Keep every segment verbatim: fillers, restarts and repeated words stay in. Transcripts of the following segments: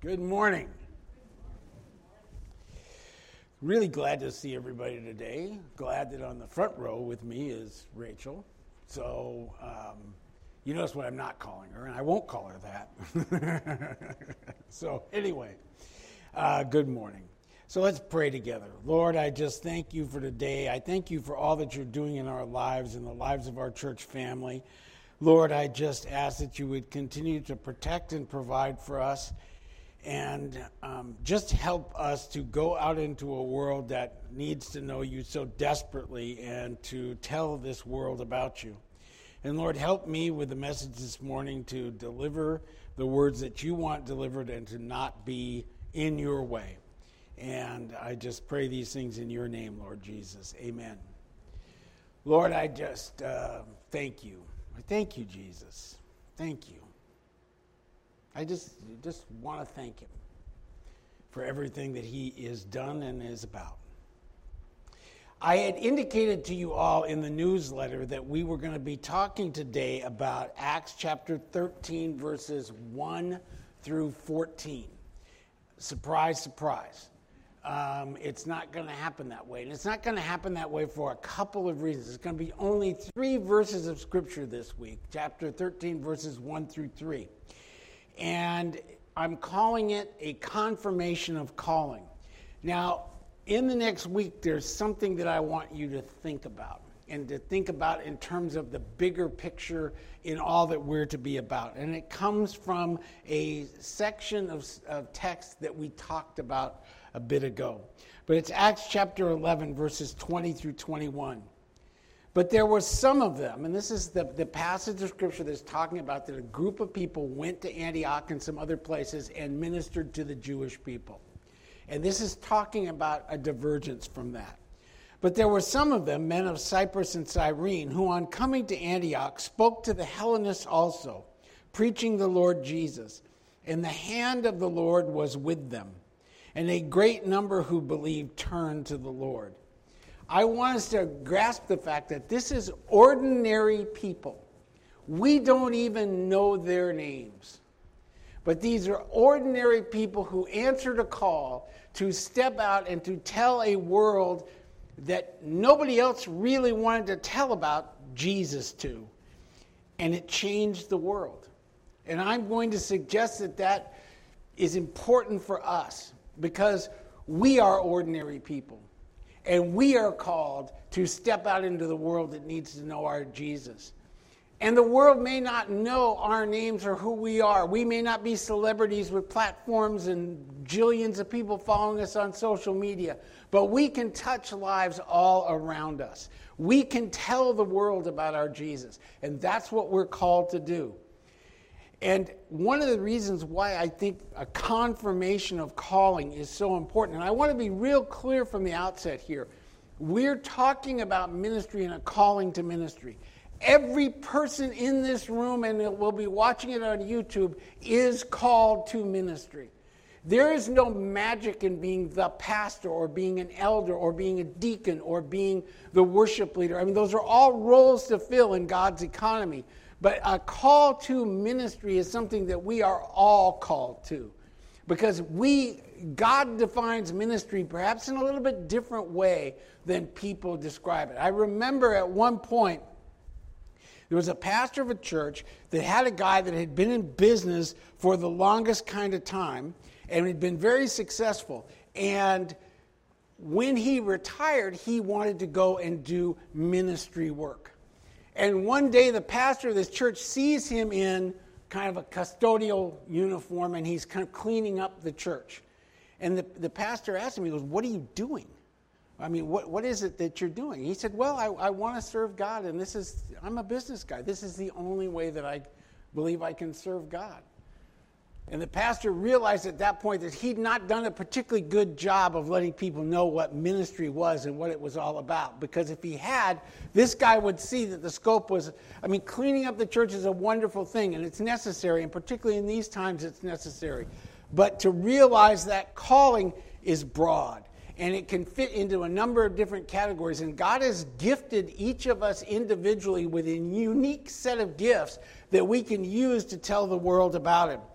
Good morning. Really glad to see everybody today. Glad that on the front row with me is Rachel. So um, you notice what I'm not calling her, and I won't call her that. So anyway, uh, good morning. So let's pray together. Lord, I just thank you for today. I thank you for all that you're doing in our lives and the lives of our church family. Lord, I just ask that you would continue to protect and provide for us. And um, just help us to go out into a world that needs to know you so desperately and to tell this world about you. And Lord, help me with the message this morning to deliver the words that you want delivered and to not be in your way. And I just pray these things in your name, Lord Jesus. Amen. Lord, I just uh, thank you. I thank you, Jesus. Thank you. I just just want to thank him for everything that he is done and is about. I had indicated to you all in the newsletter that we were going to be talking today about Acts chapter thirteen, verses one through fourteen. Surprise, surprise. Um, it's not going to happen that way. And it's not going to happen that way for a couple of reasons. It's going to be only three verses of Scripture this week, chapter thirteen, verses one through three. And I'm calling it a confirmation of calling. Now, in the next week, there's something that I want you to think about, and to think about in terms of the bigger picture in all that we're to be about. And it comes from a section of, of text that we talked about a bit ago. But it's Acts chapter eleven, verses twenty through twenty-one. But there were some of them, and this is the, the passage of Scripture that's talking about that a group of people went to Antioch and some other places and ministered to the Jewish people. And this is talking about a divergence from that. But there were some of them, men of Cyprus and Cyrene, who on coming to Antioch spoke to the Hellenists also, preaching the Lord Jesus. And the hand of the Lord was with them. And a great number who believed turned to the Lord. I want us to grasp the fact that this is ordinary people. We don't even know their names. But these are ordinary people who answered a call to step out and to tell a world that nobody else really wanted to tell about Jesus to. And it changed the world. And I'm going to suggest that that is important for us because we are ordinary people. And we are called to step out into the world that needs to know our Jesus. And the world may not know our names or who we are. We may not be celebrities with platforms and jillions of people following us on social media. But we can touch lives all around us. We can tell the world about our Jesus. And that's what we're called to do. And one of the reasons why I think a confirmation of calling is so important, and I want to be real clear from the outset here, we're talking about ministry and a calling to ministry. Every person in this room, and will be watching it on YouTube, is called to ministry. There is no magic in being the pastor or being an elder or being a deacon or being the worship leader. I mean, those are all roles to fill in God's economy. But a call to ministry is something that we are all called to. Because we, God defines ministry perhaps in a little bit different way than people describe it. I remember at one point, there was a pastor of a church that had a guy that had been in business for the longest kind of time and had been very successful. And when he retired, he wanted to go and do ministry work. And one day the pastor of this church sees him in kind of a custodial uniform, and he's kind of cleaning up the church. And the, the pastor asked him, he goes, "What are you doing? I mean, what what is it that you're doing?" He said, "Well, I, I want to serve God, and this is, I'm a business guy. This is the only way that I believe I can serve God." And the pastor realized at that point that he'd not done a particularly good job of letting people know what ministry was and what it was all about. Because if he had, this guy would see that the scope was, I mean, cleaning up the church is a wonderful thing, and it's necessary, and particularly in these times it's necessary. But to realize that calling is broad, and it can fit into a number of different categories. And God has gifted each of us individually with a unique set of gifts that we can use to tell the world about him.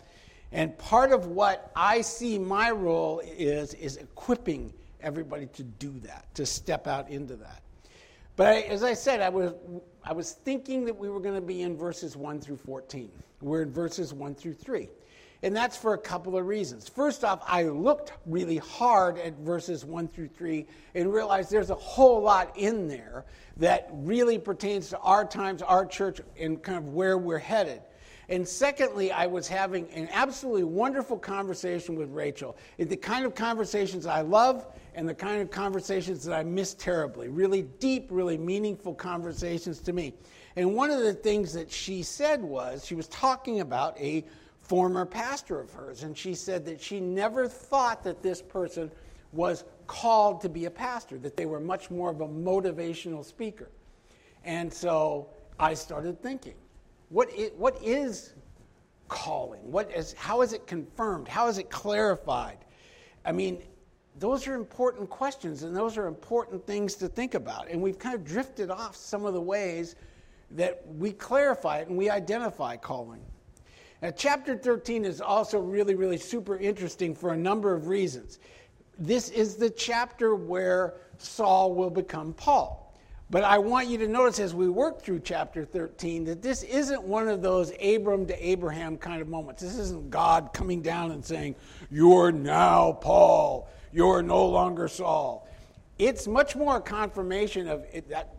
And part of what I see my role is, is equipping everybody to do that, to step out into that. But I, as I said, I was I was thinking that we were going to be in verses one through fourteen. We're in verses one through three. And that's for a couple of reasons. First off, I looked really hard at verses one through three and realized there's a whole lot in there that really pertains to our times, our church, and kind of where we're headed. And secondly, I was having an absolutely wonderful conversation with Rachel. It's the kind of conversations I love and the kind of conversations that I miss terribly. Really deep, really meaningful conversations to me. And one of the things that she said was, she was talking about a former pastor of hers, and she said that she never thought that this person was called to be a pastor, that they were much more of a motivational speaker. And so I started thinking, what is, what is calling? What is, how is it confirmed? How is it clarified? I mean, those are important questions, and those are important things to think about. And we've kind of drifted off some of the ways that we clarify it and we identify calling. Now, chapter thirteen is also really, really super interesting for a number of reasons. This is the chapter where Saul will become Paul. But I want you to notice as we work through chapter thirteen that this isn't one of those Abram to Abraham kind of moments. This isn't God coming down and saying, "You're now Paul. You're no longer Saul." It's much more a confirmation of it, that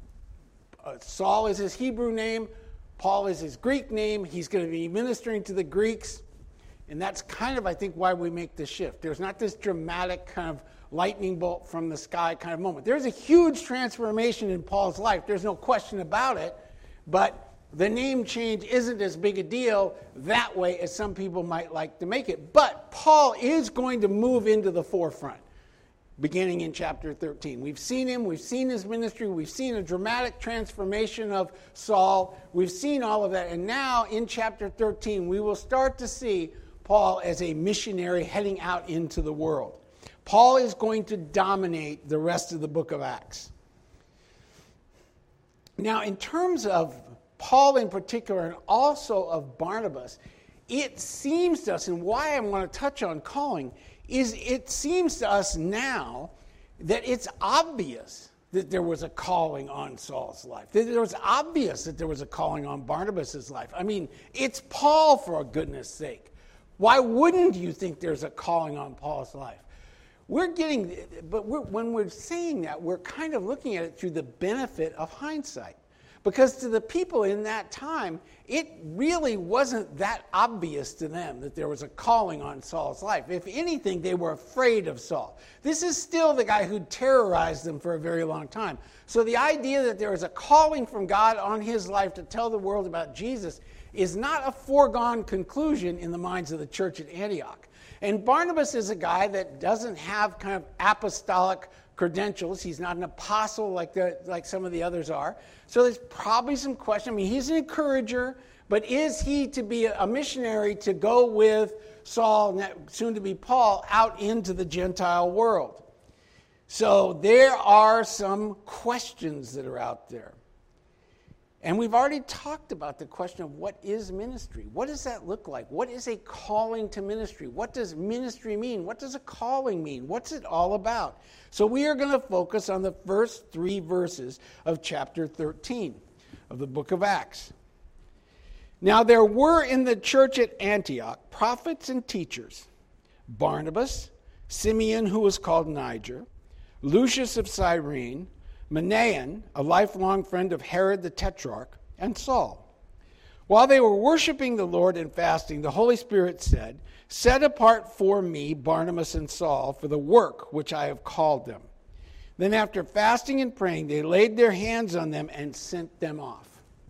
uh, Saul is his Hebrew name. Paul is his Greek name. He's going to be ministering to the Greeks. And that's kind of, I think, why we make the shift. There's not this dramatic kind of lightning bolt from the sky kind of moment. There's a huge transformation in Paul's life. There's no question about it. But the name change isn't as big a deal that way as some people might like to make it. But Paul is going to move into the forefront, beginning in chapter thirteen. We've seen him, we've seen his ministry, we've seen a dramatic transformation of Saul, we've seen all of that, and now in chapter thirteen we will start to see Paul as a missionary heading out into the world. Paul is going to dominate the rest of the book of Acts. Now, in terms of Paul in particular, and also of Barnabas, it seems to us, and why I want to touch on calling, is it seems to us now that it's obvious that there was a calling on Saul's life. That it was obvious that there was a calling on Barnabas' life. I mean, it's Paul, for goodness sake. Why wouldn't you think there's a calling on Paul's life? We're getting, but we're, when we're saying that, we're kind of looking at it through the benefit of hindsight. Because to the people in that time, it really wasn't that obvious to them that there was a calling on Saul's life. If anything, they were afraid of Saul. This is still the guy who terrorized them for a very long time. So the idea that there is a calling from God on his life to tell the world about Jesus is not a foregone conclusion in the minds of the church at Antioch. And Barnabas is a guy that doesn't have kind of apostolic credentials. He's not an apostle like the, like some of the others are. So there's probably some question. I mean, he's an encourager, but is he to be a missionary to go with Saul, soon to be Paul, out into the Gentile world? So there are some questions that are out there. And we've already talked about the question of what is ministry? What does that look like? What is a calling to ministry? What does ministry mean? What does a calling mean? What's it all about? So we are going to focus on the first three verses of chapter thirteen of the book of Acts. Now there were in the church at Antioch prophets and teachers: Barnabas, Simeon, who was called Niger, Lucius of Cyrene, Manaen, a lifelong friend of Herod the Tetrarch, and Saul. While they were worshiping the Lord and fasting, the Holy Spirit said, "Set apart for me Barnabas and Saul for the work which I have called them." Then after fasting and praying, they laid their hands on them and sent them off.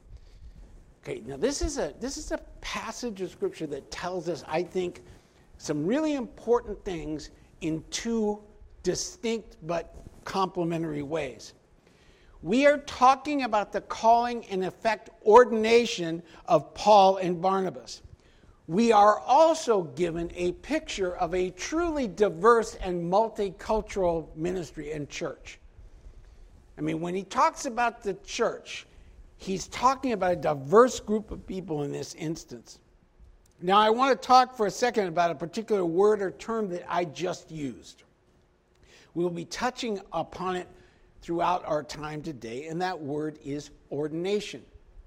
Okay, now this is a this is a passage of Scripture that tells us, I think, some really important things in two distinct but complementary ways. We are talking about the calling and effect ordination of Paul and Barnabas. We are also given a picture of a truly diverse and multicultural ministry and church. I mean, when he talks about the church, he's talking about a diverse group of people in this instance. Now, I want to talk for a second about a particular word or term that I just used. We'll be touching upon it throughout our time today, and that word is ordination.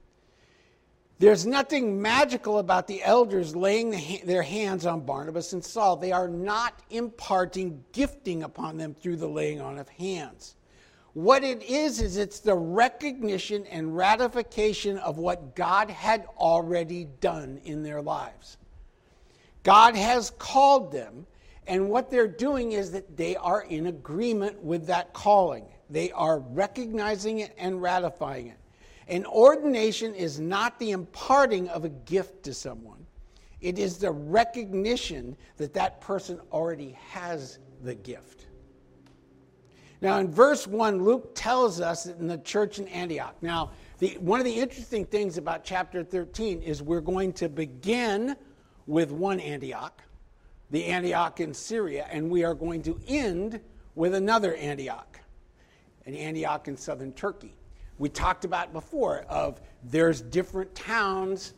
There's nothing magical about the elders laying the, their hands on Barnabas and Saul. They are not imparting gifting upon them through the laying on of hands. What it is, is it's the recognition and ratification of what God had already done in their lives. God has called them, and what they're doing is that they are in agreement with that calling. They are recognizing it and ratifying it. An ordination is not the imparting of a gift to someone. It is the recognition that that person already has the gift. Now, in verse one, Luke tells us that in the church in Antioch. Now, the, one of the interesting things about chapter thirteen is we're going to begin with one Antioch, the Antioch in Syria, and we are going to end with another Antioch, an Antioch in southern Turkey. We talked about before of there's different towns.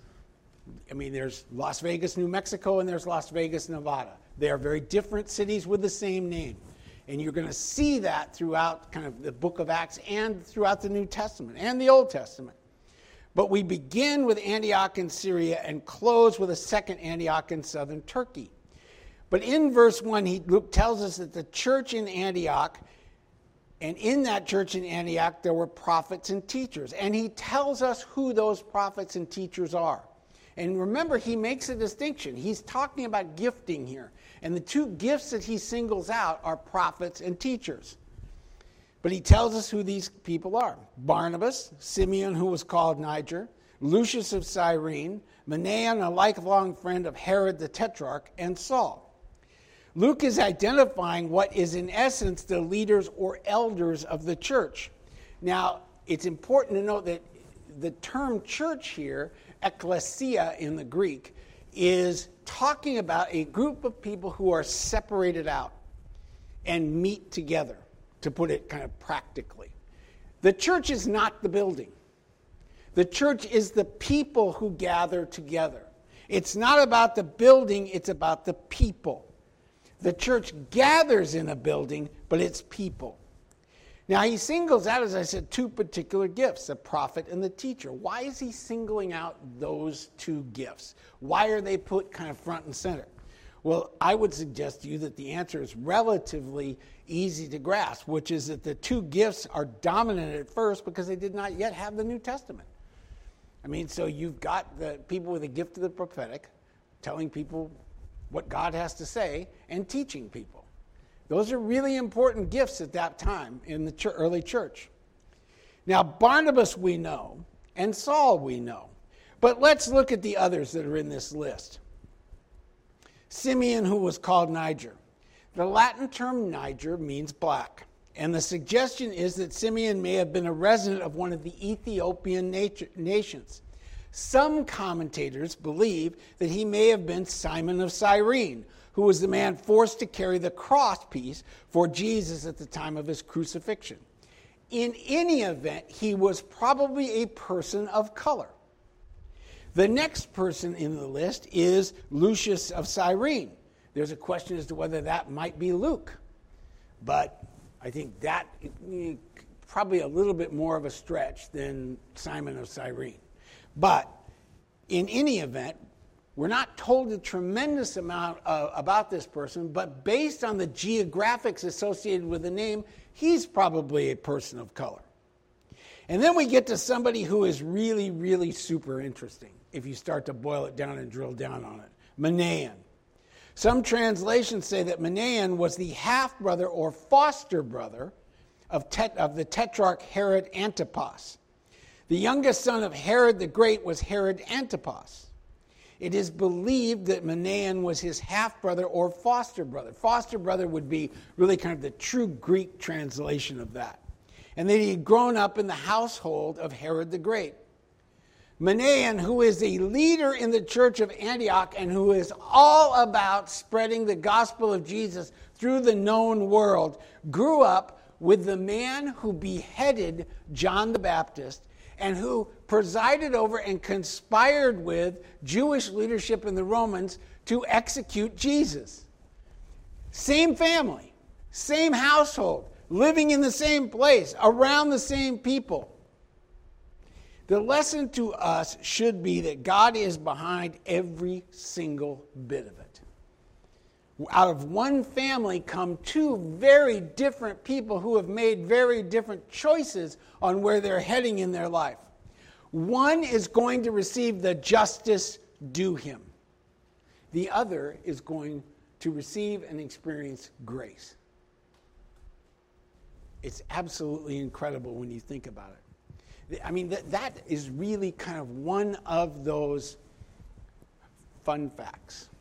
I mean, there's Las Vegas, New Mexico, and there's Las Vegas, Nevada. They are very different cities with the same name. And you're going to see that throughout kind of the book of Acts and throughout the New Testament and the Old Testament. But we begin with Antioch in Syria and close with a second Antioch in southern Turkey. But in verse one, he, Luke tells us that the church in Antioch, and in that church in Antioch, there were prophets and teachers. And he tells us who those prophets and teachers are. And remember, he makes a distinction. He's talking about gifting here. And the two gifts that he singles out are prophets and teachers. But he tells us who these people are. Barnabas, Simeon, who was called Niger, Lucius of Cyrene, Manaen, a lifelong friend of Herod the Tetrarch, and Saul. Luke is identifying what is in essence the leaders or elders of the church. Now, it's important to note that the term church here, ekklesia in the Greek, is talking about a group of people who are separated out and meet together, to put it kind of practically. The church is not the building. The church is the people who gather together. It's not about the building, it's about the people. The church gathers in a building, but it's people. Now, he singles out, as I said, two particular gifts, the prophet and the teacher. Why is he singling out those two gifts? Why are they put kind of front and center? Well, I would suggest to you that the answer is relatively easy to grasp, which is that the two gifts are dominant at first because they did not yet have the New Testament. I mean, so you've got the people with the gift of the prophetic telling people what God has to say and teaching people. Those are really important gifts at that time in the ch- early church. Now, Barnabas we know, and Saul we know. But let's look at the others that are in this list. Simeon, who was called Niger. The Latin term Niger means black. And the suggestion is that Simeon may have been a resident of one of the Ethiopian nat- nations. Some commentators believe that he may have been Simon of Cyrene, who was the man forced to carry the cross piece for Jesus at the time of his crucifixion. In any event, he was probably a person of color. The next person in the list is Lucius of Cyrene. There's a question as to whether that might be Luke. But I think that is probably a little bit more of a stretch than Simon of Cyrene. But in any event, we're not told a tremendous amount uh, about this person, but based on the geographics associated with the name, he's probably a person of color. And then we get to somebody who is really, really super interesting, if you start to boil it down and drill down on it. Manaen. Some translations say that Manaen was the half-brother or foster brother of, tet- of the Tetrarch Herod Antipas. The youngest son of Herod the Great was Herod Antipas. It is believed that Manaen was his half-brother or foster brother. Foster brother would be really kind of the true Greek translation of that. And that he had grown up in the household of Herod the Great. Manaen, who is a leader in the church of Antioch and who is all about spreading the gospel of Jesus through the known world, grew up with the man who beheaded John the Baptist and who presided over and conspired with Jewish leadership and the Romans to execute Jesus. Same family, same household, living in the same place, around the same people. The lesson to us should be that God is behind every single bit of it. Out of one family come two very different people who have made very different choices on where they're heading in their life. One is going to receive the justice due him. The other is going to receive and experience grace. It's absolutely incredible when you think about it. I mean, that, that is really kind of one of those fun facts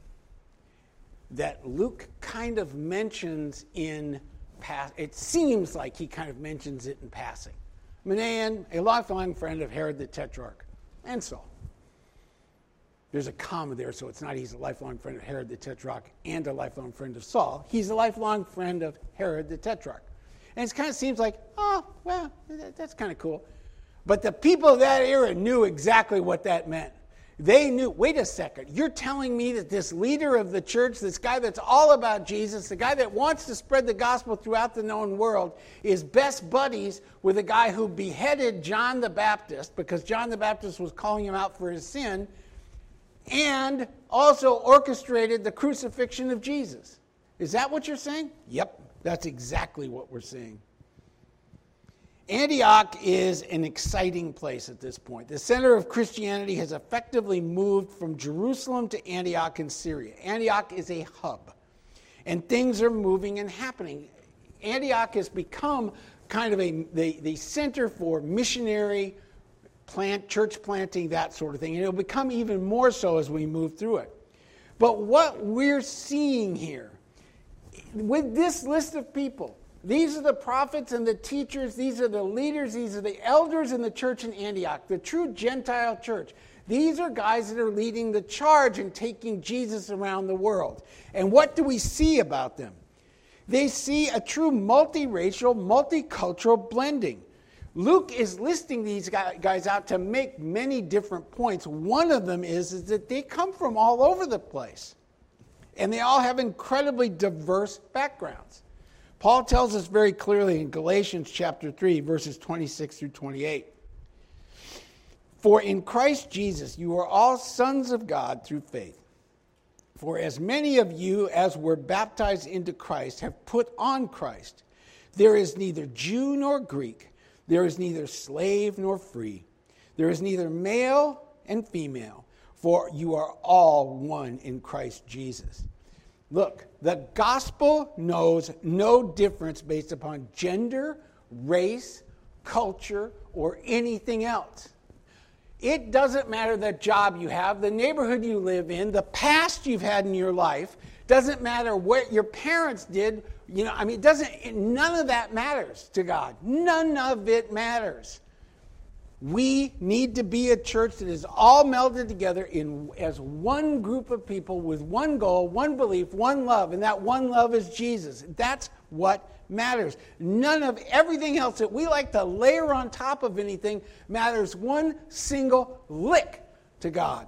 that Luke kind of mentions in pass. It seems like he kind of mentions it in passing. Manaen, a lifelong friend of Herod the Tetrarch, and Saul. There's a comma there, so it's not he's a lifelong friend of Herod the Tetrarch and a lifelong friend of Saul. He's a lifelong friend of Herod the Tetrarch. And it kind of seems like, oh, well, that's kind of cool. But the people of that era knew exactly what that meant. They knew, wait a second, you're telling me that this leader of the church, this guy that's all about Jesus, the guy that wants to spread the gospel throughout the known world, is best buddies with a guy who beheaded John the Baptist because John the Baptist was calling him out for his sin, and also orchestrated the crucifixion of Jesus. Is that what you're saying? Yep, that's exactly what we're saying. Antioch is an exciting place at this point. The center of Christianity has effectively moved from Jerusalem to Antioch in Syria. Antioch is a hub, and things are moving and happening. Antioch has become kind of a the, the center for missionary plant, church planting, that sort of thing, and it'll become even more so as we move through it. But what we're seeing here, with this list of people, these are the prophets and the teachers, these are the leaders, these are the elders in the church in Antioch, the true Gentile church. These are guys that are leading the charge and taking Jesus around the world. And what do we see about them? They see a true multiracial, multicultural blending. Luke is listing these guys out to make many different points. One of them is, is that they come from all over the place. And they all have incredibly diverse backgrounds. Paul tells us very clearly in Galatians chapter three, verses twenty-six through twenty-eight. For in Christ Jesus you are all sons of God through faith. For as many of you as were baptized into Christ have put on Christ. There is neither Jew nor Greek. There is neither slave nor free. There is neither male and female. For you are all one in Christ Jesus. Look, the gospel knows no difference based upon gender, race, culture, or anything else. It doesn't matter the job you have, the neighborhood you live in, the past you've had in your life. Doesn't matter what your parents did. You know, I mean, it doesn't. None of that matters to God. None of it matters. We need to be a church that is all melded together in as one group of people with one goal, one belief, one love, and that one love is Jesus. That's what matters. None of everything else that we like to layer on top of anything matters one single lick to God.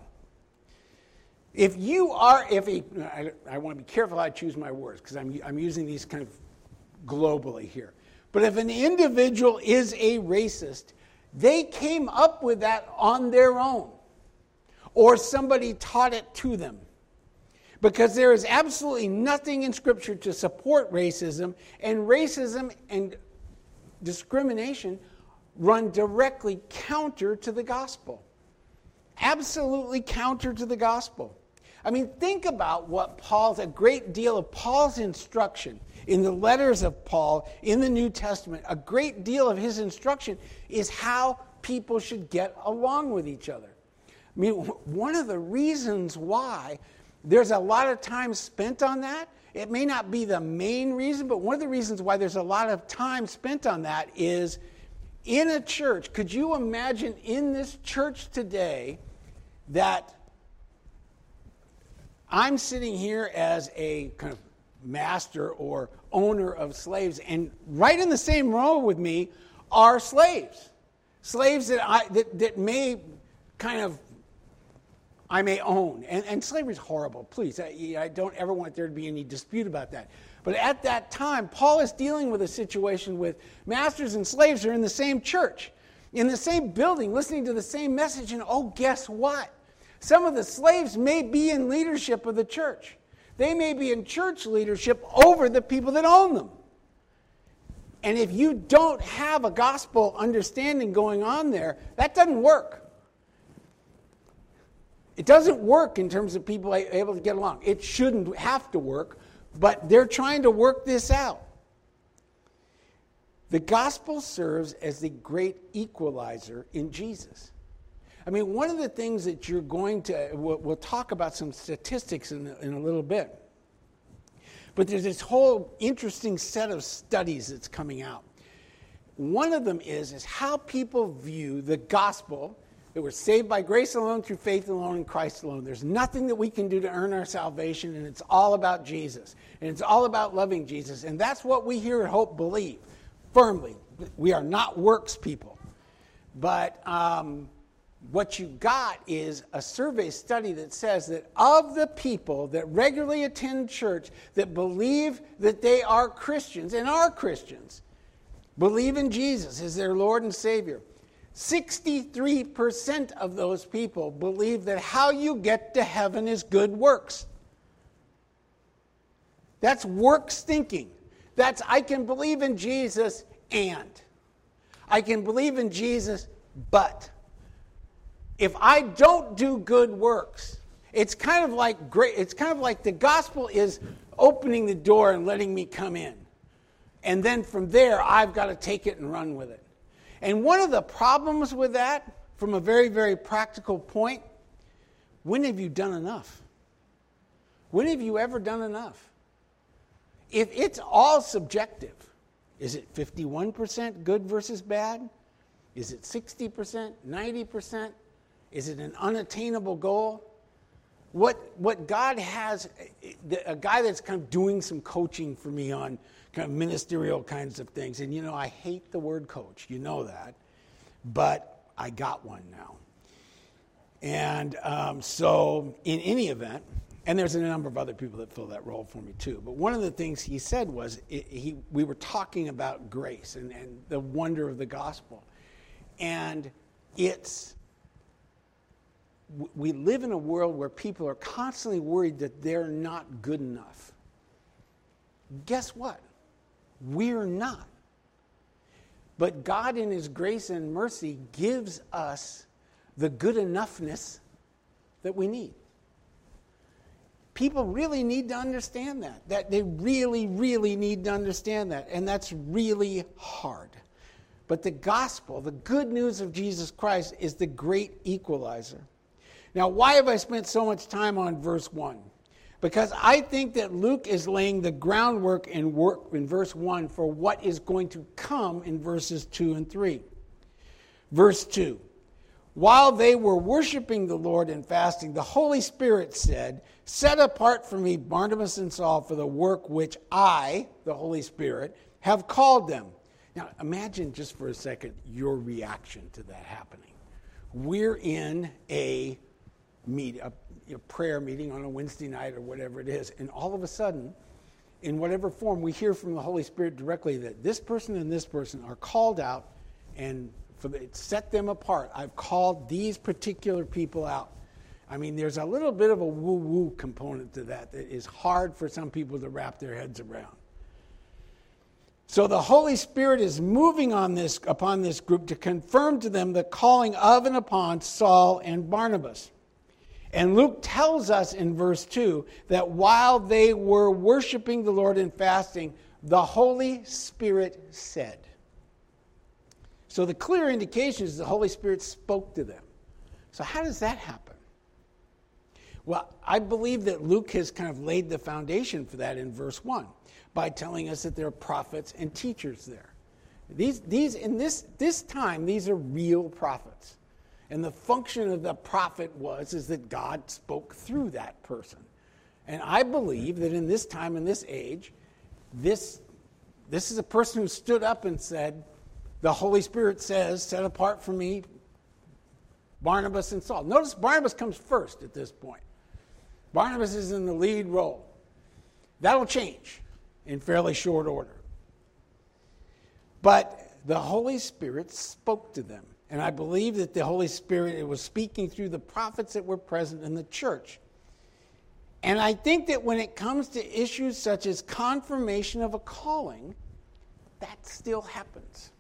If you are, if a, I, I want to be careful how I choose my words because I'm, I'm using these kind of globally here. But if an individual is a racist, they came up with that on their own, or somebody taught it to them. Because there is absolutely nothing in Scripture to support racism, and racism and discrimination run directly counter to the gospel. Absolutely counter to the gospel. I mean, think about what Paul's, a great deal of Paul's instruction in the letters of Paul in the New Testament, a great deal of his instruction is how people should get along with each other. I mean, one of the reasons why there's a lot of time spent on that, it may not be the main reason, but one of the reasons why there's a lot of time spent on that is in a church. Could you imagine in this church today that I'm sitting here as a kind of master or owner of slaves, and right in the same row with me are slaves. Slaves that I that, that may kind of I may own. And, and slavery is horrible. Please, I, I don't ever want there to be any dispute about that. But at that time, Paul is dealing with a situation with masters and slaves who are in the same church, in the same building, listening to the same message. And oh, guess what? Some of the slaves may be in leadership of the church. They may be in church leadership over the people that own them. And if you don't have a gospel understanding going on there, that doesn't work. It doesn't work in terms of people able to get along. It shouldn't have to work, but they're trying to work this out. The gospel serves as the great equalizer in Jesus. I mean, one of the things that you're going to, we'll, we'll talk about some statistics in, in a little bit, but there's this whole interesting set of studies that's coming out. One of them is, is how people view the gospel, that we're saved by grace alone, through faith alone, in Christ alone. There's nothing that we can do to earn our salvation, and it's all about Jesus. And it's all about loving Jesus. And that's what we here at Hope believe firmly. We are not works people. But um, what you got is a survey study that says that of the people that regularly attend church, that believe that they are Christians, and are Christians, believe in Jesus as their Lord and Savior, sixty-three percent of those people believe that how you get to heaven is good works. That's works thinking. That's, I can believe in Jesus and. I can believe in Jesus, but. If I don't do good works, it's kind of like great. It's kind of like the gospel is opening the door and letting me come in. And then from there, I've got to take it and run with it. And one of the problems with that, from a very, very practical point, when have you done enough? When have you ever done enough? If it's all subjective, is it fifty-one percent good versus bad? Is it sixty percent, ninety percent? Is it an unattainable goal? What what God has, a guy that's kind of doing some coaching for me on kind of ministerial kinds of things. And, you know, I hate the word coach. You know that. But I got one now. And um, so in any event, and there's a number of other people that fill that role for me too. But one of the things he said was, it, he we were talking about grace and, and the wonder of the gospel. And it's, we live in a world where people are constantly worried that they're not good enough. Guess what? We're not. But God in his grace and mercy gives us the good enoughness that we need. People really need to understand that. That they really, really need to understand that. And that's really hard. But the gospel, the good news of Jesus Christ, is the great equalizer. Now, why have I spent so much time on verse one? Because I think that Luke is laying the groundwork in, work in verse one for what is going to come in verses two and three. Verse two. While they were worshiping the Lord and fasting, the Holy Spirit said, "Set apart for me Barnabas and Saul for the work which I, the Holy Spirit, have called them." Now, imagine just for a second your reaction to that happening. We're in a meet, a, a prayer meeting on a Wednesday night or whatever it is, and all of a sudden, in whatever form, we hear from the Holy Spirit directly that this person and this person are called out, and for the, set them apart. I've called these particular people out. I mean, there's a little bit of a woo-woo component to that that is hard for some people to wrap their heads around. So the Holy Spirit is moving on this upon this group to confirm to them the calling of and upon Saul and Barnabas. And Luke tells us in verse two that while they were worshiping the Lord and fasting, the Holy Spirit said. So the clear indication is the Holy Spirit spoke to them. So how does that happen? Well, I believe that Luke has kind of laid the foundation for that in verse one by telling us that there are prophets and teachers there. These, these in this, this time, these are real prophets. And the function of the prophet was is that God spoke through that person. And I believe that in this time, in this age, this, this is a person who stood up and said, the Holy Spirit says, set apart for me Barnabas and Saul. Notice Barnabas comes first at this point. Barnabas is in the lead role. That'll change in fairly short order. But the Holy Spirit spoke to them. And I believe that the Holy Spirit it was speaking through the prophets that were present in the church. And I think that when it comes to issues such as confirmation of a calling, that still happens.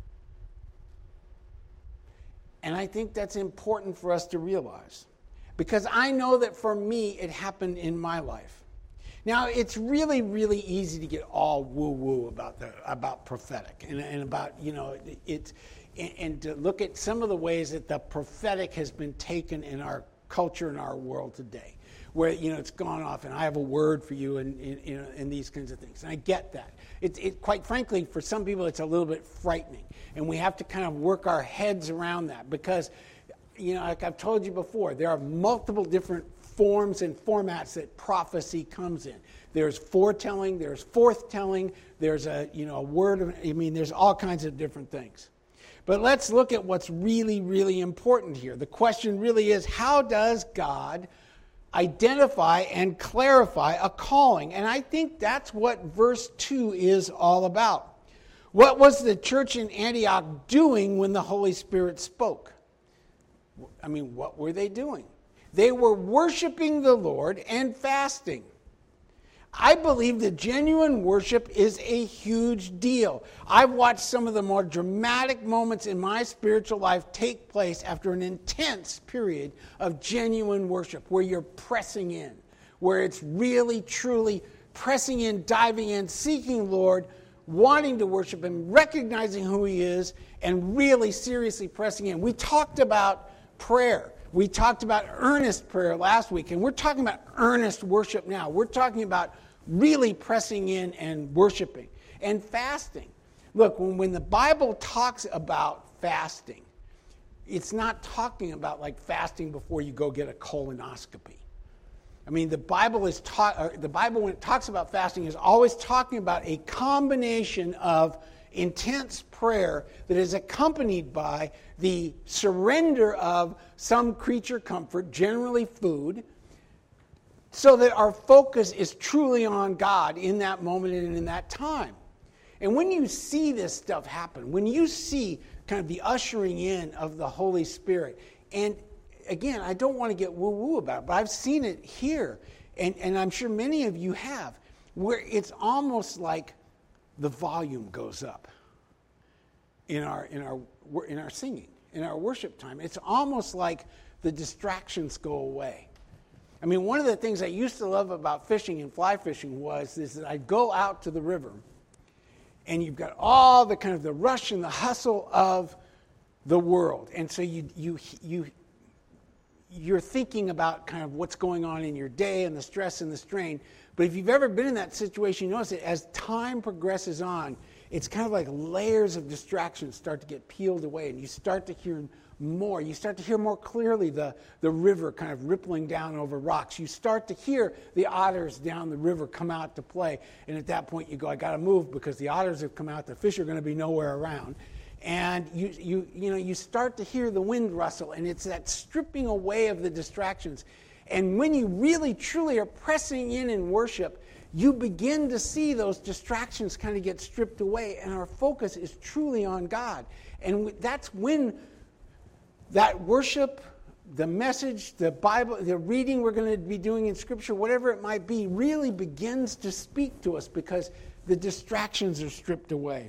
And I think that's important for us to realize. Because I know that for me, it happened in my life. Now, it's really, really easy to get all woo-woo about the about prophetic and, and about, you know, it's and, and to look at some of the ways that the prophetic has been taken in our culture and our world today, where, you know, it's gone off and I have a word for you and, and, you know, and these kinds of things. And I get that. It, it, quite frankly, for some people, it's a little bit frightening. And we have to kind of work our heads around that because, you know, like I've told you before, there are multiple different forms and formats that prophecy comes in. There's foretelling, there's forthtelling, there's a, you know, a word of, I mean, there's all kinds of different things. But let's look at what's really, really important here. The question really is, how does God identify and clarify a calling? And I think that's what verse two is all about. What was the church in Antioch doing when the Holy Spirit spoke? I mean, what were they doing? They were worshiping the Lord and fasting. I believe that genuine worship is a huge deal. I've watched some of the more dramatic moments in my spiritual life take place after an intense period of genuine worship, where you're pressing in, where it's really, truly pressing in, diving in, seeking Lord, wanting to worship Him, recognizing who He is, and really seriously pressing in. We talked about prayer. We talked about earnest prayer last week, and we're talking about earnest worship now. We're talking about really pressing in and worshiping. And fasting. Look, when, when the Bible talks about fasting, it's not talking about like fasting before you go get a colonoscopy. I mean, the Bible is taught. The Bible, when it talks about fasting, is always talking about a combination of intense prayer that is accompanied by the surrender of some creature comfort, generally food, so that our focus is truly on God in that moment and in that time. And when you see this stuff happen, when you see kind of the ushering in of the Holy Spirit, and again, I don't want to get woo-woo about it, but I've seen it here, and, and I'm sure many of you have, where it's almost like the volume goes up in our in our in our singing, in our worship time. It's almost like the distractions go away. I mean, one of the things I used to love about fishing and fly fishing was is that I'd go out to the river, and you've got all the kind of the rush and the hustle of the world, and so you you you you're thinking about kind of what's going on in your day and the stress and the strain. But if you've ever been in that situation, you notice that as time progresses on, it's kind of like layers of distractions start to get peeled away, and you start to hear more. You start to hear more clearly the, the river kind of rippling down over rocks. You start to hear the otters down the river come out to play, and at that point you go, I got to move because the otters have come out, the fish are going to be nowhere around. And you you you know you start to hear the wind rustle, and it's that stripping away of the distractions. And when you really truly are pressing in in worship, you begin to see those distractions kind of get stripped away, and our focus is truly on God. And that's when that worship, the message, the Bible, the reading we're going to be doing in Scripture, whatever it might be, really begins to speak to us because the distractions are stripped away.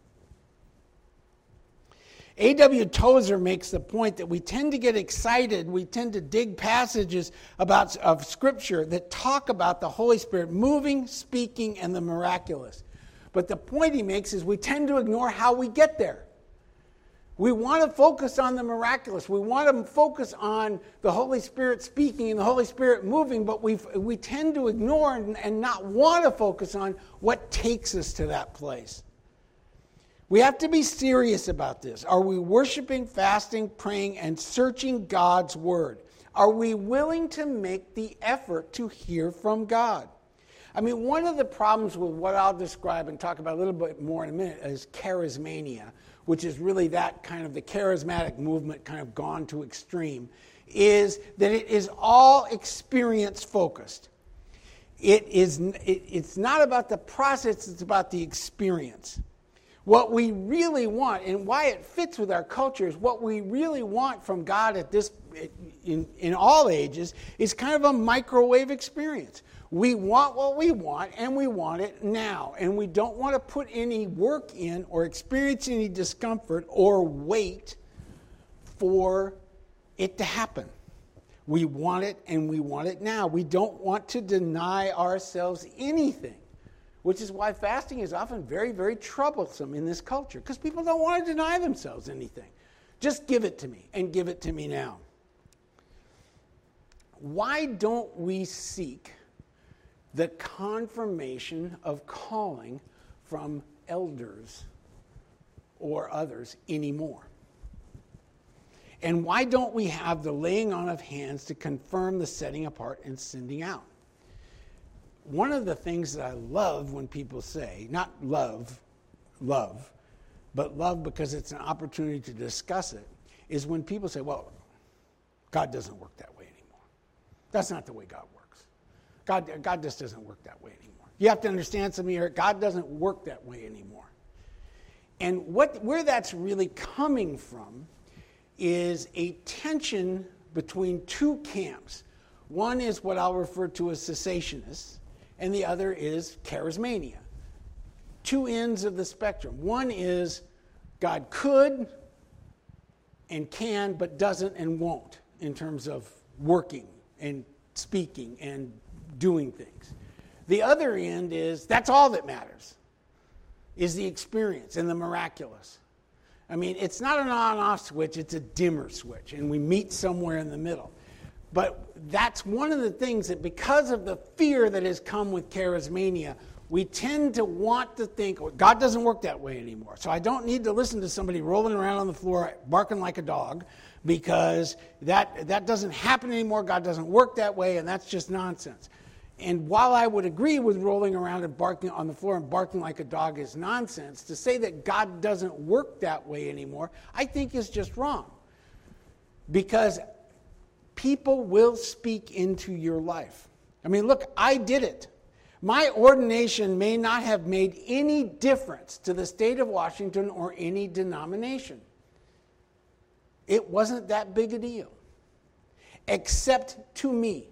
A W Tozer makes the point that we tend to get excited, we tend to dig passages about of Scripture that talk about the Holy Spirit moving, speaking, and the miraculous. But the point he makes is we tend to ignore how we get there. We want to focus on the miraculous. We want to focus on the Holy Spirit speaking and the Holy Spirit moving, but we we tend to ignore and, and not want to focus on what takes us to that place. We have to be serious about this. Are we worshiping, fasting, praying, and searching God's Word? Are we willing to make the effort to hear from God? I mean, one of the problems with what I'll describe and talk about a little bit more in a minute is charismania, which is really that kind of the charismatic movement kind of gone to extreme, is that it is all experience focused. It is, it, it's not about the process, it's about the experience. What we really want, and why it fits with our culture, is what we really want from God at this, in, in all ages, is kind of a microwave experience. We want what we want, and we want it now. And we don't want to put any work in or experience any discomfort or wait for it to happen. We want it, and we want it now. We don't want to deny ourselves anything, which is why fasting is often very, very troublesome in this culture, because people don't want to deny themselves anything. Just give it to me, and give it to me now. Why don't we seek the confirmation of calling from elders or others anymore? And why don't we have the laying on of hands to confirm the setting apart and sending out? One of the things that I love when people say, not love, love, but love because it's an opportunity to discuss it, is when people say, well, God doesn't work that way anymore. That's not the way God works. God, God just doesn't work that way anymore. You have to understand something here. God doesn't work that way anymore. And what where that's really coming from is a tension between two camps. One is what I'll refer to as cessationists, and the other is charismania. Two ends of the spectrum. One is God could and can, but doesn't and won't in terms of working and speaking and doing things. The other end is that's all that matters, is the experience and the miraculous. I mean, it's not an on-off switch, it's a dimmer switch, and we meet somewhere in the middle. But that's one of the things that, because of the fear that has come with charismania, we tend to want to think, well, God doesn't work that way anymore. So I don't need to listen to somebody rolling around on the floor barking like a dog, because that, that doesn't happen anymore. God doesn't work that way, and that's just nonsense. And while I would agree with rolling around and barking on the floor and barking like a dog is nonsense, to say that God doesn't work that way anymore, I think is just wrong. Because people will speak into your life. I mean, look, I did it. My ordination may not have made any difference to the state of Washington or any denomination. It wasn't that big a deal, except to me.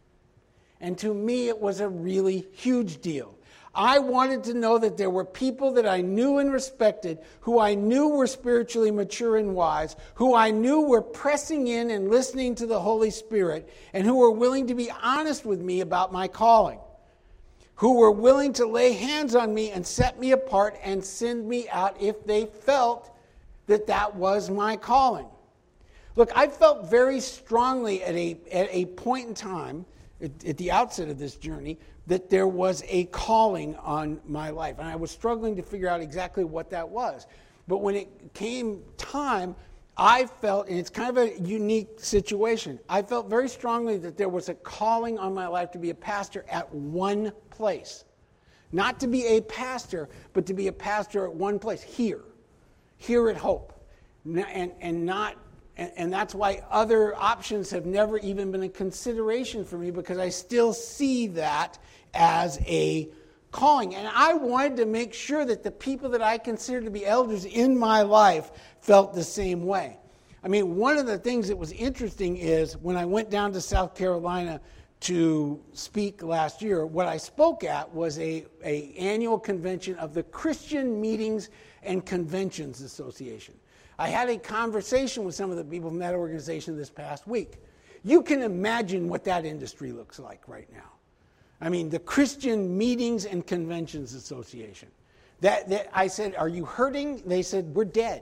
And to me, it was a really huge deal. I wanted to know that there were people that I knew and respected, who I knew were spiritually mature and wise, who I knew were pressing in and listening to the Holy Spirit, and who were willing to be honest with me about my calling, who were willing to lay hands on me and set me apart and send me out if they felt that that was my calling. Look, I felt very strongly at a, at a point in time, At, at the outset of this journey, that there was a calling on my life. And I was struggling to figure out exactly what that was. But when it came time, I felt, and it's kind of a unique situation, I felt very strongly that there was a calling on my life to be a pastor at one place. Not to be a pastor, but to be a pastor at one place, here. Here at Hope. And, and not And, and that's why other options have never even been a consideration for me, because I still see that as a calling. And I wanted to make sure that the people that I consider to be elders in my life felt the same way. I mean, one of the things that was interesting is when I went down to South Carolina to speak last year, what I spoke at was a, a annual convention of the Christian Meetings and Conventions Association. I had a conversation with some of the people from that organization this past week. You can imagine what that industry looks like right now. I mean, the Christian Meetings and Conventions Association. That, that I said, are you hurting? They said, we're dead.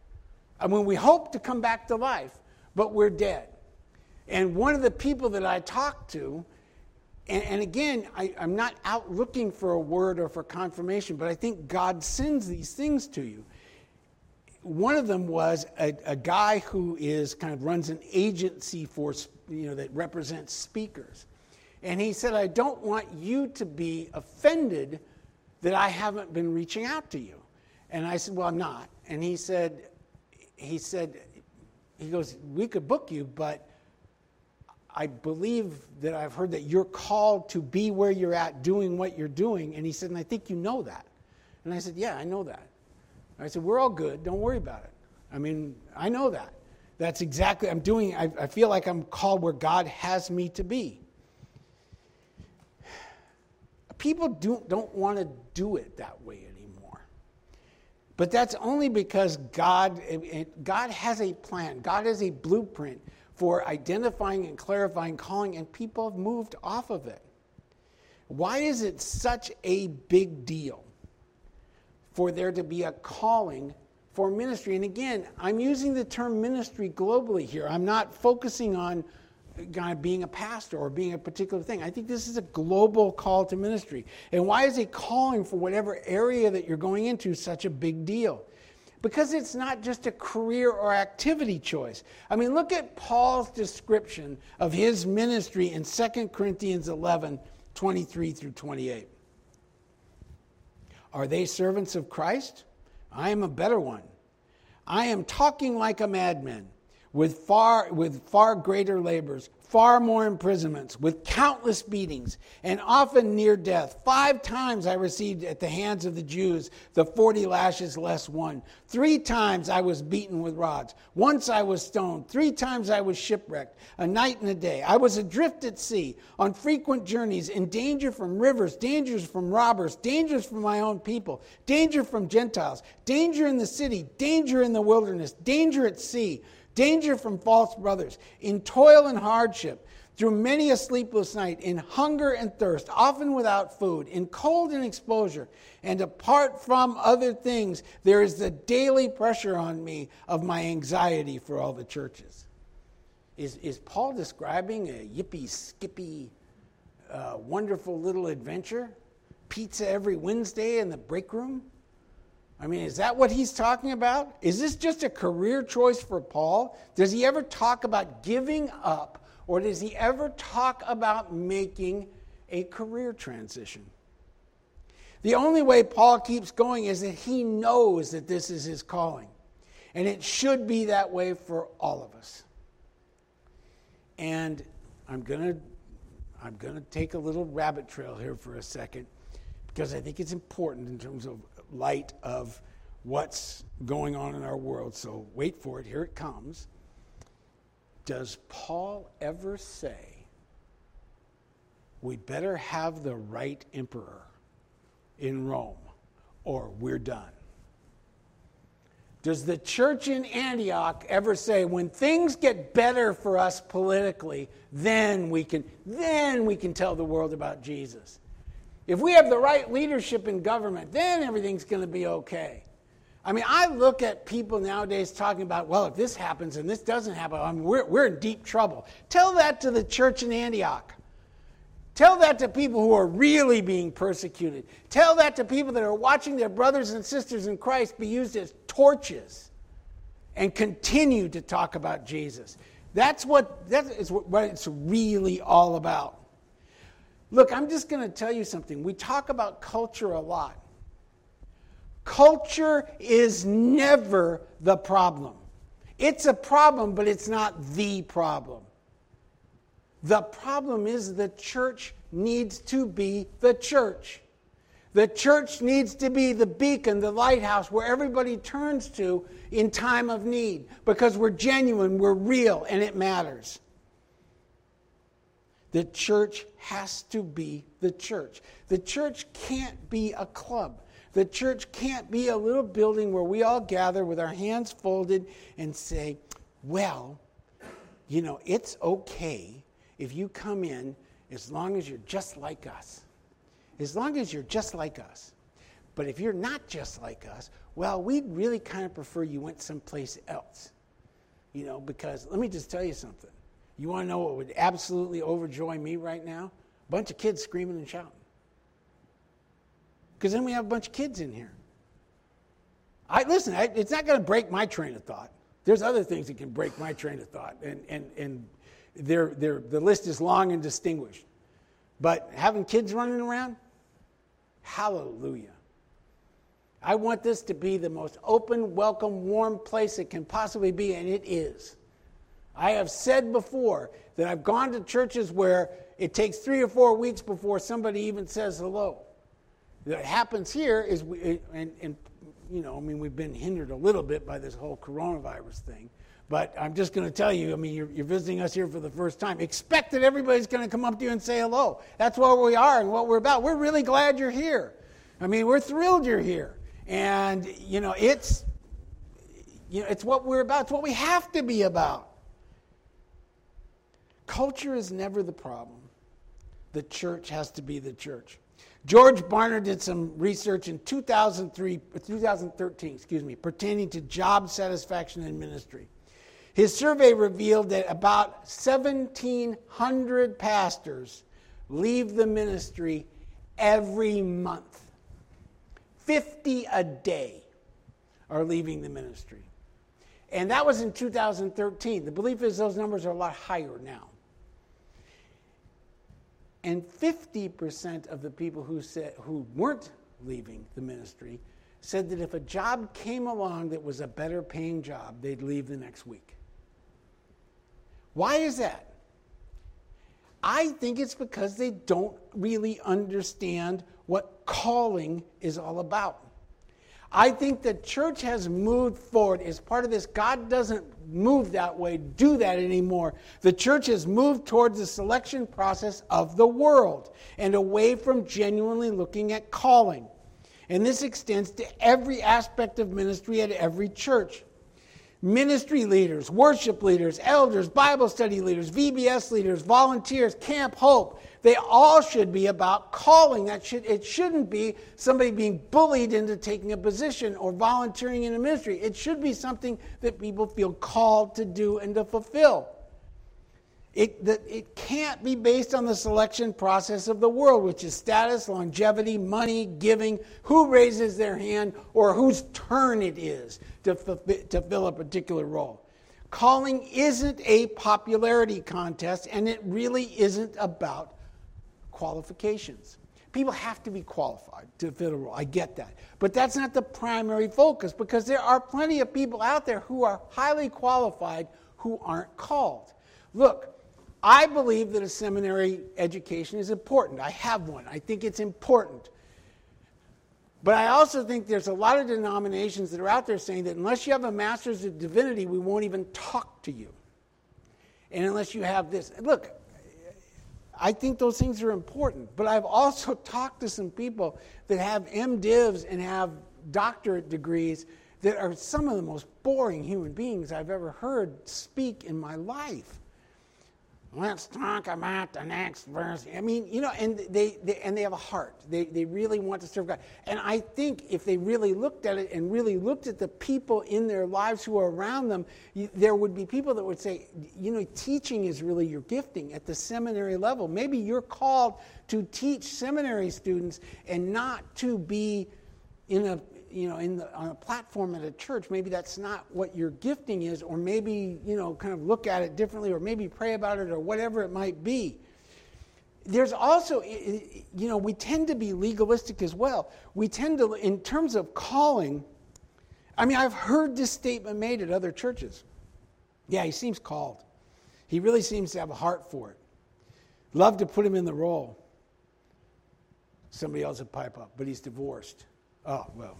I mean, we hope to come back to life, but we're dead. And one of the people that I talked to, and, and again, I, I'm not out looking for a word or for confirmation, but I think God sends these things to you. One of them was a, a guy who is kind of runs an agency for, you know, that represents speakers. And he said, I don't want you to be offended that I haven't been reaching out to you. And I said, well, I'm not. and he said, he said, he goes, we could book you, but I believe that I've heard that you're called to be where you're at doing what you're doing. And he said, and I think you know that. And I said, yeah, I know that. I said, we're all good. Don't worry about it. I mean, I know that. That's exactly, I'm doing, I, I feel like I'm called where God has me to be. People do, don't want to do it that way anymore. But that's only because God, God has a plan. God has a blueprint for identifying and clarifying calling, and people have moved off of it. Why is it such a big deal for there to be a calling for ministry? And again, I'm using the term ministry globally here. I'm not focusing on God being a pastor or being a particular thing. I think this is a global call to ministry. And why is a calling for whatever area that you're going into such a big deal? Because it's not just a career or activity choice. I mean, look at Paul's description of his ministry in Second Corinthians eleven, twenty-three through twenty-eight. Are they servants of Christ? I am a better one. I am talking like a madman, with far, with far greater labors, far more imprisonments, with countless beatings, and often near death. Five times I received at the hands of the Jews the forty lashes less one. Three times I was beaten with rods. Once I was stoned. Three times I was shipwrecked, a night and a day. I was adrift at sea, on frequent journeys, in danger from rivers, dangers from robbers, dangers from my own people, danger from Gentiles, danger in the city, danger in the wilderness, danger at sea, danger from false brothers, in toil and hardship, through many a sleepless night, in hunger and thirst, often without food, in cold and exposure. And apart from other things, there is the daily pressure on me of my anxiety for all the churches. Is, is Paul describing a yippee, skippy, uh, wonderful little adventure? Pizza every Wednesday in the break room? I mean, is that what he's talking about? Is this just a career choice for Paul? Does he ever talk about giving up, or does he ever talk about making a career transition? The only way Paul keeps going is that he knows that this is his calling. And it should be that way for all of us. And I'm going to I'm going to take a little rabbit trail here for a second, because I think it's important in terms of light of what's going on in our world. So wait for it. Here it comes. Does Paul ever say, we better have the right emperor in Rome, or we're done? Does the church in Antioch ever say, when things get better for us politically, then we can, then we can tell the world about Jesus? If we have the right leadership in government, then everything's going to be okay. I mean, I look at people nowadays talking about, well, if this happens and this doesn't happen, I mean, we're, we're in deep trouble. Tell that to the church in Antioch. Tell that to people who are really being persecuted. Tell that to people that are watching their brothers and sisters in Christ be used as torches and continue to talk about Jesus. That's what, that is what it's really all about. Look, I'm just going to tell you something. We talk about culture a lot. Culture is never the problem. It's a problem, but it's not the problem. The problem is the church needs to be the church. The church needs to be the beacon, the lighthouse where everybody turns to in time of need, because we're genuine, we're real, and it matters. The church has to be the church. The church can't be a club. The church can't be a little building where we all gather with our hands folded and say, well, you know, it's okay if you come in as long as you're just like us. As long as you're just like us. But if you're not just like us, well, we'd really kind of prefer you went someplace else. You know, because let me just tell you something. You want to know what would absolutely overjoy me right now? A bunch of kids screaming and shouting. Because then we have a bunch of kids in here. I listen, I, it's not going to break my train of thought. There's other things that can break my train of thought, and and and they're, they're, the list is long and distinguished. But having kids running around, hallelujah. I want this to be the most open, welcome, warm place it can possibly be, and it is. I have said before that I've gone to churches where it takes three or four weeks before somebody even says hello. What happens here is, we, and, and you know, I mean, we've been hindered a little bit by this whole coronavirus thing. But I'm just going to tell you, I mean, you're, you're visiting us here for the first time. Expect that everybody's going to come up to you and say hello. That's what we are and what we're about. We're really glad you're here. I mean, we're thrilled you're here. And, you know, it's, you know, it's what we're about. It's what we have to be about. Culture is never the problem. The church has to be the church. George Barna did some research in two thousand three, two thousand thirteen, excuse me, pertaining to job satisfaction in ministry. His survey revealed that about seventeen hundred pastors leave the ministry every month. fifty a day are leaving the ministry. And that was in two thousand thirteen. The belief is those numbers are a lot higher now. And fifty percent of the people who said who weren't leaving the ministry said that if a job came along that was a better paying job, they'd leave the next week. Why is that? I think it's because they don't really understand what calling is all about. I think the church has moved forward as part of this. God doesn't move that way, do that anymore. The church has moved towards the selection process of the world and away from genuinely looking at calling. And this extends to every aspect of ministry at every church. Ministry leaders, worship leaders, elders, Bible study leaders, V B S leaders, volunteers, Camp Hope, they all should be about calling. That should it shouldn't be somebody being bullied into taking a position or volunteering in a ministry. It should be something that people feel called to do and to fulfill. It, that it can't be based on the selection process of the world, which is status, longevity, money, giving, who raises their hand, or whose turn it is to, to fill a particular role. Calling isn't a popularity contest, and it really isn't about qualifications. People have to be qualified to fill a role. I get that. But that's not the primary focus, because there are plenty of people out there who are highly qualified who aren't called. Look, I believe that a seminary education is important. I have one. I think it's important. But I also think there's a lot of denominations that are out there saying that unless you have a master's of divinity, we won't even talk to you. And unless you have this. Look, I think those things are important. But I've also talked to some people that have MDivs and have doctorate degrees that are some of the most boring human beings I've ever heard speak in my life. Let's talk about the next verse. I mean, you know, and they, they and they have a heart. They they really want to serve God. And I think if they really looked at it and really looked at the people in their lives who are around them, you, there would be people that would say, you know, teaching is really your gifting at the seminary level. Maybe you're called to teach seminary students and not to be in a you know, in the, on a platform at a church. Maybe that's not what your gifting is, or maybe, you know, kind of look at it differently, or maybe pray about it, or whatever it might be. There's also, you know, we tend to be legalistic as well. We tend to, in terms of calling, I mean, I've heard this statement made at other churches. Yeah, he seems called. He really seems to have a heart for it. Love to put him in the role. Somebody else would pipe up, but he's divorced. Oh, well.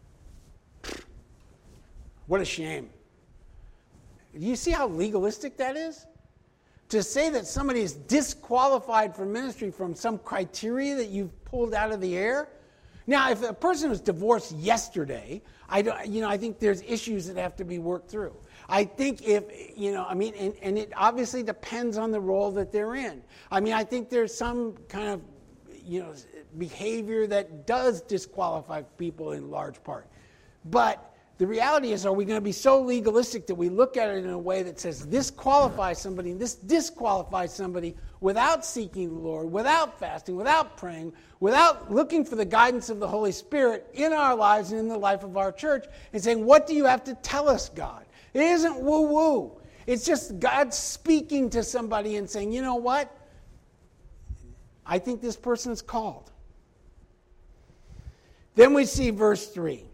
What a shame. Do you see how legalistic that is? To say that somebody is disqualified for ministry from some criteria that you've pulled out of the air? Now, if a person was divorced yesterday, I don't, you know, I think there's issues that have to be worked through. I think if, you know, I mean, and, and it obviously depends on the role that they're in. I mean, I think there's some kind of, you know, behavior that does disqualify people in large part. But the reality is, are we going to be so legalistic that we look at it in a way that says this qualifies somebody and this disqualifies somebody without seeking the Lord, without fasting, without praying, without looking for the guidance of the Holy Spirit in our lives and in the life of our church, and saying, what do you have to tell us, God? It isn't woo-woo. It's just God speaking to somebody and saying, you know what? I think this person's called. Then we see verse three.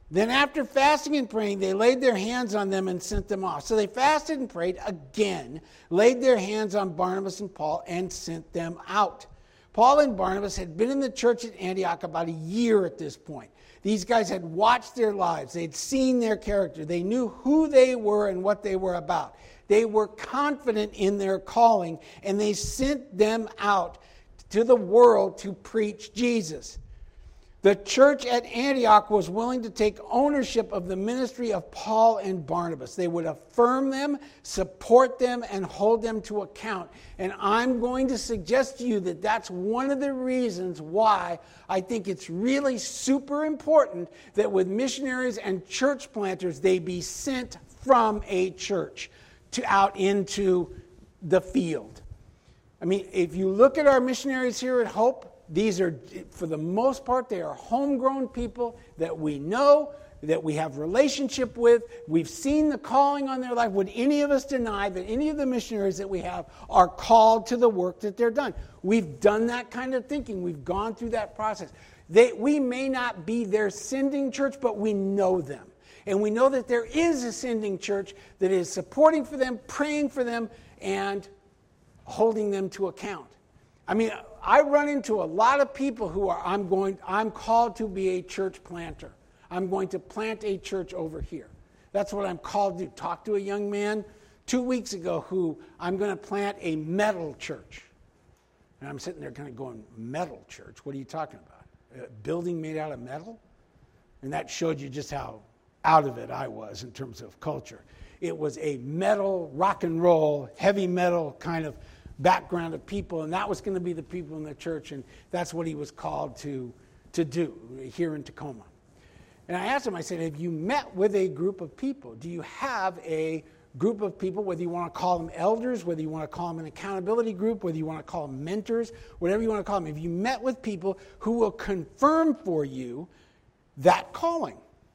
Then after fasting and praying, they laid their hands on them and sent them off. So they fasted and prayed again, laid their hands on Barnabas and Paul, and sent them out. Paul and Barnabas had been in the church at Antioch about a year at this point. These guys had watched their lives. They'd seen their character. They knew who they were and what they were about. They were confident in their calling, and they sent them out to the world to preach Jesus. The church at Antioch was willing to take ownership of the ministry of Paul and Barnabas. They would affirm them, support them, and hold them to account. And I'm going to suggest to you that that's one of the reasons why I think it's really super important that with missionaries and church planters, they be sent from a church to out into the field. I mean, if you look at our missionaries here at Hope, these are, for the most part, they are homegrown people that we know, that we have relationship with. We've seen the calling on their life. Would any of us deny that any of the missionaries that we have are called to the work that they're done? We've done that kind of thinking. We've gone through that process. They, we may not be their sending church, but we know them. And we know that there is a sending church that is supporting for them, praying for them, and holding them to account. I mean, I run into a lot of people who are, I'm going, I'm called to be a church planter. I'm going to plant a church over here. That's what I'm called to do. Talk to a young man two weeks ago who I'm going to plant a metal church. And I'm sitting there kind of going, metal church? What are you talking about? A building made out of metal? And that showed you just how out of it I was in terms of culture. It was a metal, rock and roll, heavy metal kind of background of people, and that was going to be the people in the church, and that's what he was called to, to do here in Tacoma. And I asked him, I said, have you met with a group of people? Do you have a group of people, whether you want to call them elders, whether you want to call them an accountability group, whether you want to call them mentors, whatever you want to call them, have you met with people who will confirm for you that calling?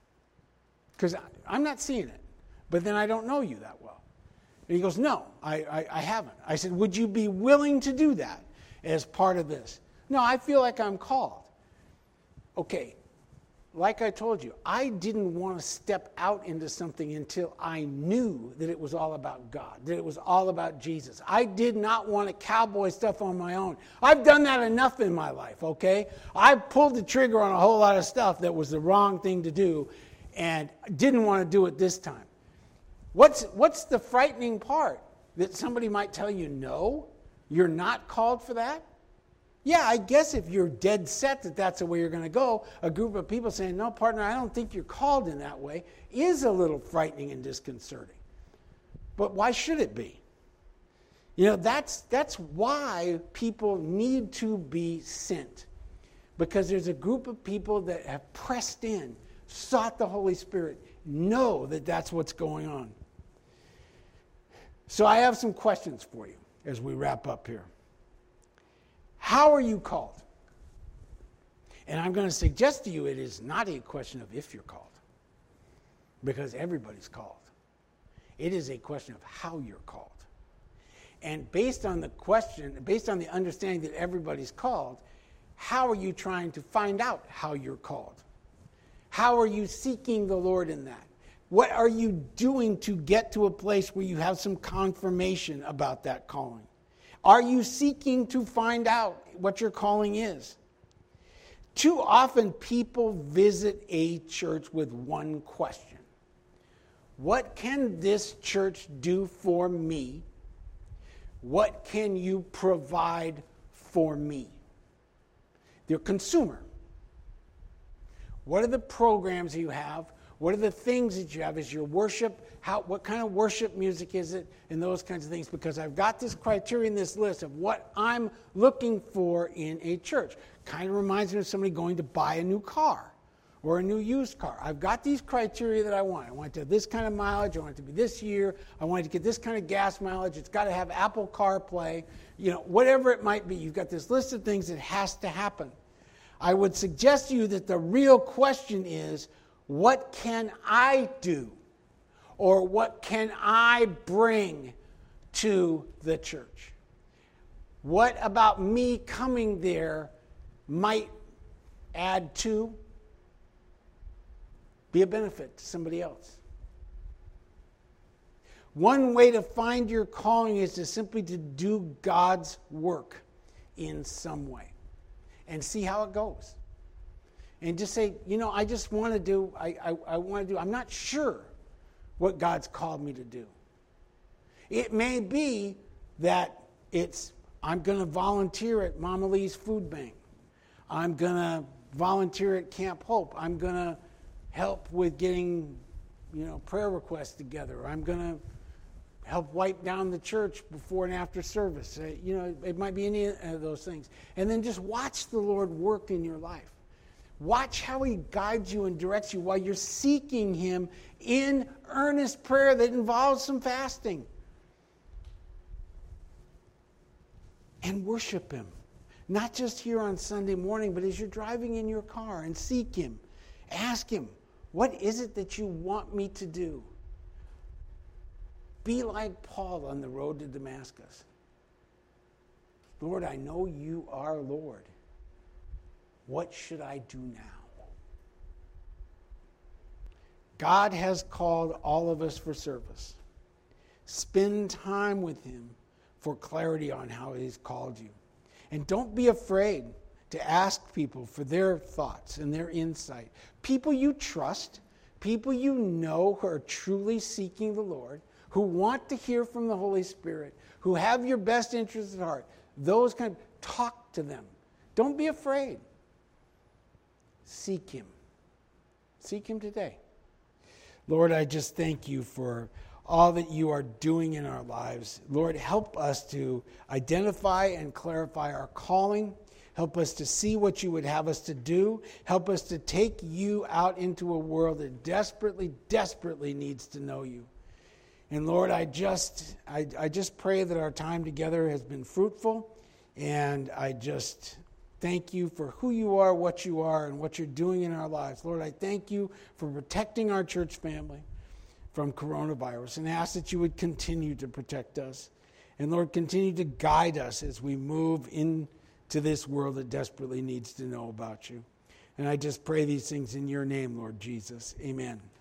Because I'm not seeing it, but then I don't know you that well. And he goes, no, I, I, I haven't. I said, would you be willing to do that as part of this? No, I feel like I'm called. Okay, like I told you, I didn't want to step out into something until I knew that it was all about God, that it was all about Jesus. I did not want to cowboy stuff on my own. I've done that enough in my life, okay? I pulled the trigger on a whole lot of stuff that was the wrong thing to do and didn't want to do it this time. What's, what's the frightening part? That somebody might tell you, no, you're not called for that? Yeah, I guess if you're dead set that that's the way you're going to go, a group of people saying, no, partner, I don't think you're called in that way, is a little frightening and disconcerting. But why should it be? You know, that's, that's why people need to be sent. Because there's a group of people that have pressed in, sought the Holy Spirit, know that that's what's going on. So I have some questions for you as we wrap up here. How are you called? And I'm going to suggest to you it is not a question of if you're called, because everybody's called. It is a question of how you're called. And based on the question, based on the understanding that everybody's called, how are you trying to find out how you're called? How are you seeking the Lord in that? What are you doing to get to a place where you have some confirmation about that calling? Are you seeking to find out what your calling is? Too often people visit a church with one question. What can this church do for me? What can you provide for me? They're consumer. What are the programs you have? What are the things that you have? Is your worship, how, what kind of worship music is it? And those kinds of things. Because I've got this criteria in this list of what I'm looking for in a church. Kind of reminds me of somebody going to buy a new car or a new used car. I've got these criteria that I want. I want it to have this kind of mileage. I want it to be this year. I want it to get this kind of gas mileage. It's got to have Apple CarPlay. You know, whatever it might be. You've got this list of things that has to happen. I would suggest to you that the real question is, what can I do? Or what can I bring to the church? What about me coming there might add to? Be a benefit to somebody else. One way to find your calling is to simply to do God's work in some way and see how it goes. And just say, you know, I just want to do, I, I, I want to do, I'm not sure what God's called me to do. It may be that it's, I'm going to volunteer at Mama Lee's Food Bank. I'm going to volunteer at Camp Hope. I'm going to help with getting, you know, prayer requests together. I'm going to help wipe down the church before and after service. Uh, you know, it might be any of those things. And then just watch the Lord work in your life. Watch how he guides you and directs you while you're seeking him in earnest prayer that involves some fasting. And worship him. Not just here on Sunday morning, but as you're driving in your car, and seek him. Ask him, what is it that you want me to do? Be like Paul on the road to Damascus. Lord, I know you are Lord. What should I do now? God has called all of us for service. Spend time with him for clarity on how he's called you. And don't be afraid to ask people for their thoughts and their insight. People you trust, people you know who are truly seeking the Lord, who want to hear from the Holy Spirit, who have your best interests at heart. Those kind of, talk to them. Don't be afraid. Seek him. Seek him today. Lord, I just thank you for all that you are doing in our lives. Lord, help us to identify and clarify our calling. Help us to see what you would have us to do. Help us to take you out into a world that desperately, desperately needs to know you. And Lord, I just, I, I just pray that our time together has been fruitful. And I just thank you for who you are, what you are, and what you're doing in our lives. Lord, I thank you for protecting our church family from coronavirus, and ask that you would continue to protect us. And Lord, continue to guide us as we move into this world that desperately needs to know about you. And I just pray these things in your name, Lord Jesus. Amen.